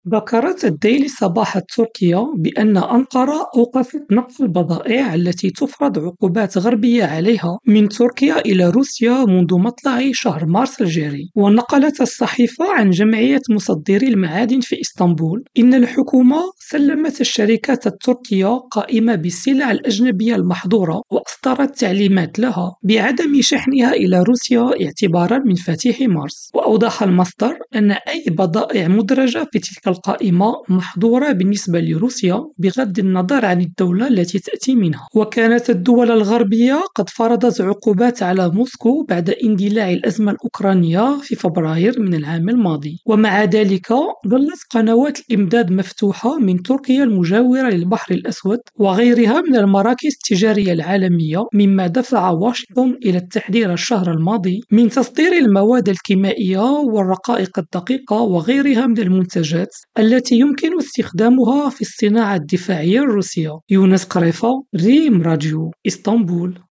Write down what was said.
ذكرت الديلي صباح تركيا بأن أنقرة أوقفت نقل البضائع التي تفرض عقوبات غربية عليها من تركيا إلى روسيا منذ مطلع شهر مارس الجاري. ونقلت الصحيفة عن جمعية مصدري المعادن في إسطنبول إن الحكومة سلمت الشركات التركية قائمة بالسلع الأجنبية المحظورة، وأصدرت تعليمات لها بعدم شحنها إلى روسيا اعتبارا من فتيح مارس. وأوضح المصدر أن أي بضائع مدرجة في تلك القائمة محظورة بالنسبة لروسيا بغض النظر عن الدولة التي تأتي منها. وكانت الدول الغربية قد فرضت عقوبات على موسكو بعد اندلاع الأزمة الأوكرانية في فبراير من العام الماضي. ومع ذلك ظلت قنوات الإمداد مفتوحة من تركيا المجاورة للبحر الأسود وغيرها من المراكز التجارية العالمية، مما دفع واشنطن إلى التحذير الشهر الماضي من تصدير المواد الكيميائية والرقائق الدقيقة وغيرها من المنتجات التي يمكن استخدامها في الصناعة الدفاعية الروسية. يونس قريفة، ريم راديو، إسطنبول.